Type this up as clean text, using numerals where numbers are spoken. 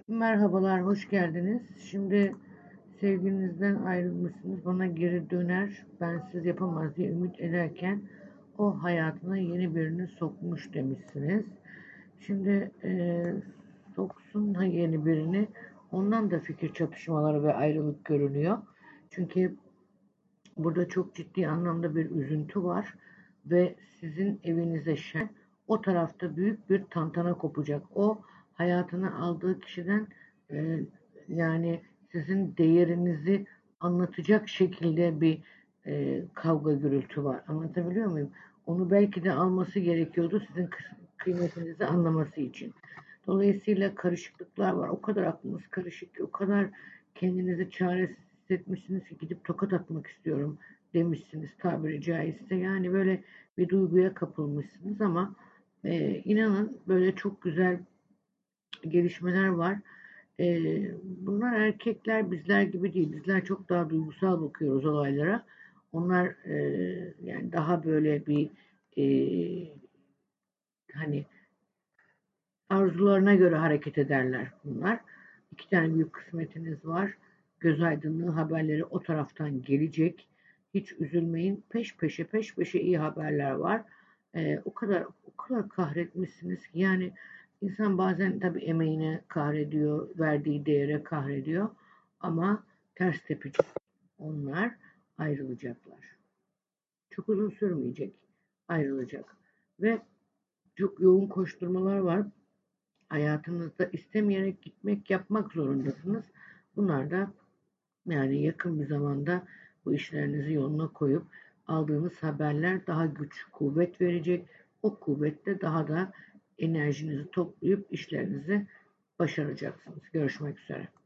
Merhabalar, hoş geldiniz. Şimdi sevgilinizden ayrılmışsınız, bana geri döner, bensiz yapamaz diye ümit ederken o hayatına yeni birini sokmuş demişsiniz. Şimdi soksun ha yeni birini, ondan da fikir çatışmaları ve ayrılık görünüyor. Çünkü burada çok ciddi anlamda bir üzüntü var ve sizin evinize şen, o tarafta büyük bir tantana kopacak. O hayatına aldığı kişiden e, yani sizin değerinizi anlatacak şekilde bir kavga gürültü var. Anlatabiliyor muyum? Onu belki de alması gerekiyordu sizin kıymetinizi anlaması için. Dolayısıyla karışıklıklar var. O kadar aklınız karışık ki, o kadar kendinizi çaresiz hissetmişsiniz ki gidip tokat atmak istiyorum demişsiniz tabiri caizse. Yani böyle bir duyguya kapılmışsınız ama inanın böyle çok güzel gelişmeler var. Bunlar erkekler bizler gibi değil. Bizler çok daha duygusal bakıyoruz olaylara. Onlar yani daha böyle bir e, hani arzularına göre hareket ederler bunlar. İki tane büyük kısmetiniz var. Göz aydınlığı haberleri o taraftan gelecek. Hiç üzülmeyin. Peş peşe iyi haberler var. O kadar kahretmişsiniz ki yani insan bazen tabii emeğine kahrediyor, verdiği değere kahrediyor ama ters tepici. Onlar ayrılacaklar. Çok uzun sürmeyecek. Ayrılacak. Ve çok yoğun koşturmalar var. Hayatınızda istemeyerek gitmek, yapmak zorundasınız. Bunlar da yani yakın bir zamanda bu işlerinizi yoluna koyup aldığınız haberler daha güç, kuvvet verecek. O kuvvetle daha da enerjinizi toplayıp işlerinizi başaracaksınız. Görüşmek üzere.